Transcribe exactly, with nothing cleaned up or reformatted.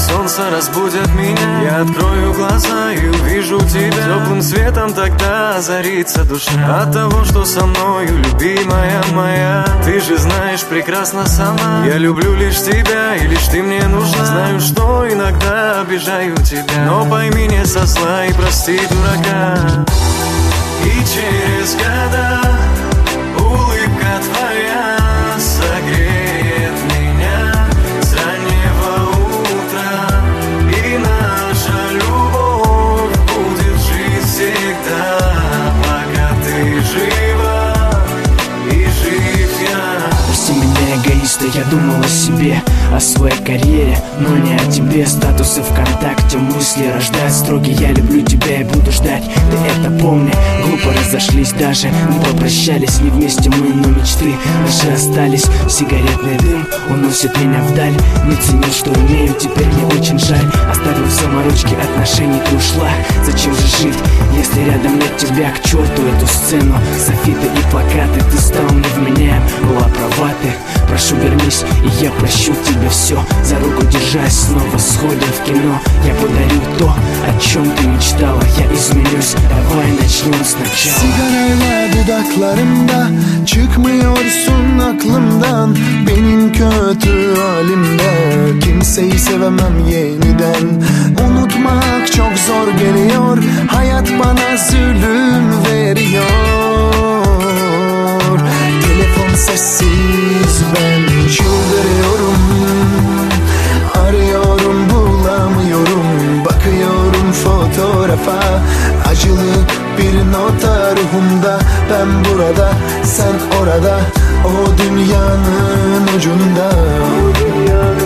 солнце разбудят меня. Я открою глаза и увижу тебя. Теплым светом тогда озарится душа от того, что со мною, любимая моя. Ты же знаешь прекрасно сама, я люблю лишь тебя, и лишь ты мне нужна. Знаю, что иногда обижаю тебя, но пойми, не со зла и прости дурака. И через года улыбка твоя согреет меня с раннего утра, и наша любовь будет жить всегда, пока ты жива и жив я. Прости меня, эгоиста, я думал о себе, о своей карьере, но не о тебе. Статусы ВКонтакте, мысли рождать строгий. Я люблю тебя и буду ждать, ты это помни. Глупо разошлись даже, не попрощались. Не вместе мы, но мечты наши остались. Сигаретный дым уносит меня вдаль. Не ценил, что имею, теперь мне очень жаль. Оставив заморочки отношений, ты ушла. Зачем же жить, если рядом нет тебя? К черту эту сцену, софиты и плакаты. Ты стал невменяем, была права ты. Прошу, вернись, и я прощу тебе все. За руку держась, снова сходим в кино. Я подарю то, о чем ты мечтала. Я изменюсь, давай начнем сначала. Sigarayla dudaklarımda, çıkmıyorsun aklımdan. Benim kötü halimde kimseyi sevemem yeniden. Unutmak çok zor geliyor, hayat bana zulüm veriyor. Telefon sessiz, ben çıldırıyorum. Arıyorum, bulamıyorum. Bakıyorum fotoğrafa, acılı bir nota ruhumda. Ben burada, sen orada, o dünyanın ucunda.